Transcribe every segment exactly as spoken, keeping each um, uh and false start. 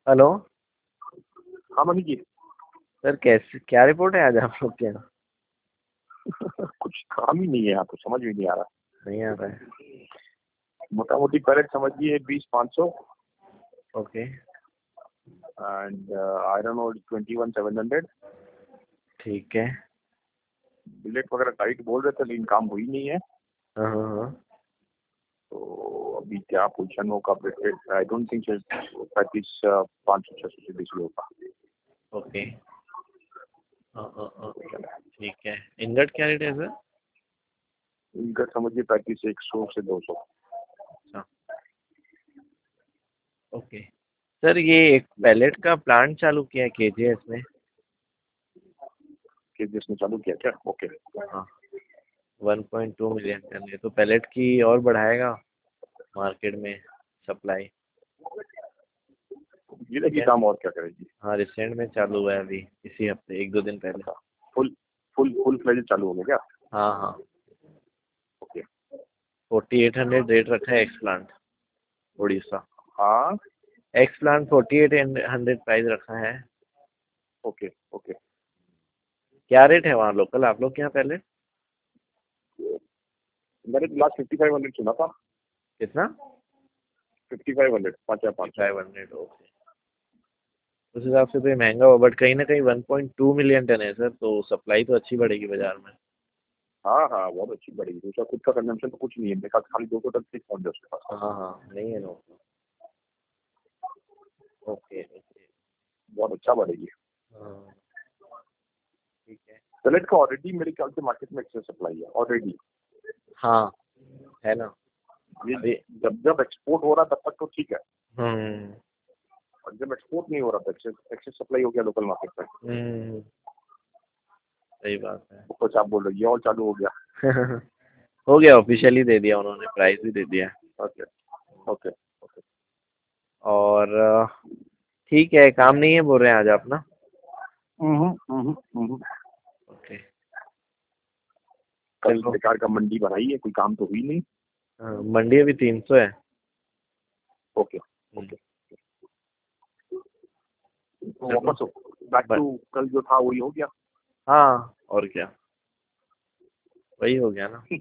Hello. हाँ money जी। Sir कैसे क्या रिपोर्ट है आज आप लोग के यहाँ? कुछ काम ही नहीं है यहाँ तो, समझ में नहीं आ रहा। नहीं आ रहा है। मोटा मोटी पैलेट समझिए बीस पाँच सौ ओके। एंड आयरन और ट्वेंटी वन सेवन हंड्रेड। ठीक है। बिलेट वगैरह टाइट बोल रहे थे लेकिन काम हुई नहीं है। हाँ हाँ हाँ। तो अभी क्या पोजिशन होगा बिलेट, आई डोंट थिंक पैंतीस पाँच सौ छः सौ से बेसी होगा। ओके। हाँ हाँ हाँ। ठीक है। इंगट क्या रेट है सर? इनका समझिए पैंतीस एक सौ से दो सौ। अच्छा। ओके। सर ये एक पैलेट का प्लांट चालू किया है केजीएस में। के जिसने चालू किया क्या? ओके। हाँ। One point two million ton है तो पैलेट की और बढ़ाएगा मार्केट में सप्लाई। गिरेगी क्या? दाम और क्या करेगी। हाँ रिसेंट में चालू हुआ है अभी इसी हफ्ते एक दो दिन पहले। अच्छा, फुल फुल फुल फ्लेज चालू हो गया क्या? हाँ हाँ। Okay. Forty eight hundred rate रखा है एक्स प्लांट उड़ीसा। हाँ। Ex plant forty eight hundred price रखा है। Okay okay. क्या रेट है वहाँ लोकल आप लोग के यहाँ पहले? मैंने लास्ट फिफ्टी फाइव हंड्रेड सुना था। कितना? फिफ्टी फाइव हंड्रेड, पाँच या पाँच सौ। Five hundred okay. उस हिसाब से तो ये महंगा हुआ बट कहीं ना कहीं one point two million ton है सर तो सप्लाई तो अच्छी बढ़ेगी बाजार में। हाँ हाँ, बहुत अच्छी बढ़ेगी। दूसरा खुद का कंजम्पशन तो कुछ नहीं है, मेरे पास खाली दो सौ टन सिर्फ पहुंच जाए उसके पास। हाँ हाँ नहीं है नो। Okay okay. बहुत अच्छा बढ़ेगी। हाँ ठीक है। पेलेट का ऑलरेडी मेरे ख्याल से मार्केट में एक्सेस सप्लाई है ऑलरेडी। हाँ है ना। ये अभी। जब जब एक्सपोर्ट हो रहा तब तक तो ठीक है, हम्म और जब एक्सपोर्ट नहीं हो रहा था एक्सेस एक्सेस सप्लाई हो गया लोकल मार्केट में। हम्म। सही बात है। कुछ आप बोल रहे हैं ये और चालू हो गया। हो गया ऑफिशियली दे दिया उन्होंने प्राइस भी दे दिया। Okay okay okay. और अ, ठीक है काम नहीं है बोल रहे हैं आज आप ना। हम्म हम्म हम्म। ओके। कल चलो। बेकार का मंडी बनाई है, कोई काम तो हुई नहीं। हाँ, मंडी अभी तीन सौ है। ओके हम्म, ओके। तो चलो। वापस बैक ब- टू कल जो था वही हो गया। हाँ और क्या वही हो गया ना।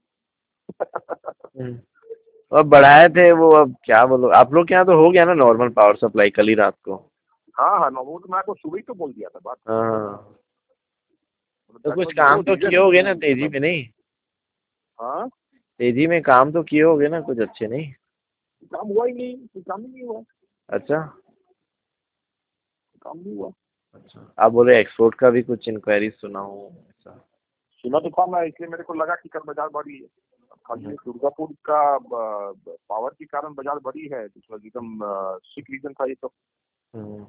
हम्म। अब बढ़ाए थे वो अब क्या बोलो आप लोग के यहाँ तो हो गया ना नॉर्मल पावर सप्लाई कल ही रात को। हाँ हाँ ना, वो तो मैं आपको सुबह ही तो बोल दिया था बात। हाँ तो दैट कुछ वाज काम नो तो किए रीजन होगे ना टू तेजी मतलब। में नहीं? हाँ, तेजी में काम तो किए होगे ना कुछ अच्छे नहीं? काम हुआ ही नहीं, कोई काम ही नहीं हुआ। अच्छा। काम नहीं हुआ। अच्छा आप बोले एक्सपोर्ट का भी कुछ इंक्वायरी सुना हो ऐसा? सुना तो था मैं, इसलिए मेरे को लगा कि कल बाजार बढ़ी है। अब खाली हम्म, ये दुर्गापुर का पावर के कारण बाजार बढ़ी है, दूसरा एकदम सिक रीजन था ये तो। हम्म,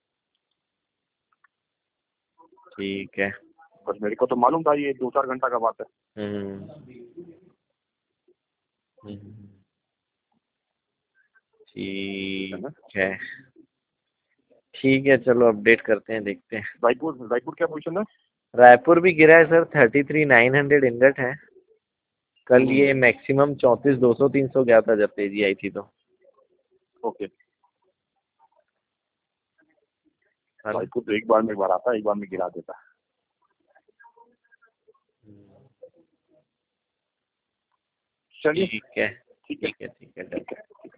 ठीक है। बस मेरे को तो मालूम था ये दो चार घंटा का बात है। हम्म हम्म, ठीक है ना। है। ठीक है चलो अपडेट करते हैं देखते हैं। रायपुर रायपुर क्या पोजीशन है? रायपुर भी गिरा है sir thirty three nine hundred ingot है। कल हम्म, ये मैक्सिमम चौंतीस दो सौ तीन सौ गया था जब तेजी आई थी तो। ओके। है ना। रायपुर तो एक बार में बढ़ाता है, एक बार में गिरा देता है। चलिए। ठीक है ठीक है ठीक है ठीक है डन। ठीक है।